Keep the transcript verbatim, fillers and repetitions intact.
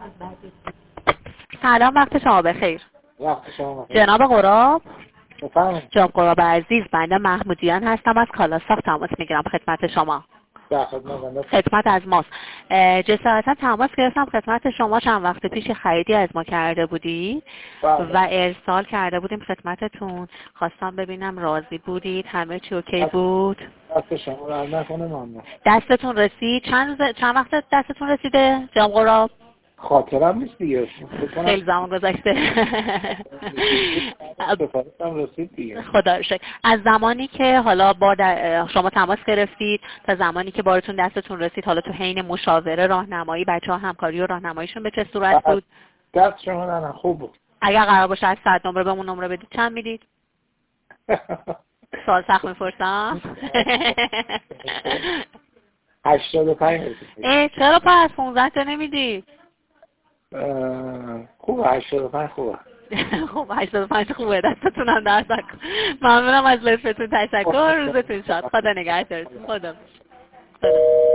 سلام، وقت شما بخیر. وقت شما بخیر. جناب قراب، بفرمایید. جناب قراب عزیز، بنده محمودیان هستم از کالاساف تماس میگیرم خدمت شما. در خدمت بنده. خدمت از ماست. جسارتا تماس گرفتم خدمت شما، چند وقت پیش خریدی از ما کرده بودی و ارسال کرده بودیم خدمتتون. خواستم ببینم راضی بودید، همه چی اوکی بود؟ دست شما را نکنه ممنون. دستتون رسید؟ چند روز چند وقت دستتون رسیده جناب قراب؟ خاطرم نیست دیگه. خیلی زمان گذشته. رسید دیگه. خدا رو شکر. از زمانی که حالا با شما تماس گرفتید تا زمانی که بارتون دستتون رسید، حالا تو حین مشاوره راهنمایی بچه‌ها همکاری و راهنماییشون به چه صورت بود؟ دست شما نه خوب بود. اگر قرار باشه از صد نمره بهمون نمره بدید چند میدید؟ سوال سخت میپرسم. هشتاد و پنج. اه چرا پس پانزده تا نمیدی؟ خوبه هشتاد و پنج خوبه. خب هشتاد و پنج خوبه، دستتون هم درد نکنه. ممنونم از لطفتون، تشکر، روزتون شاد. خدا نگهدارتون. خدا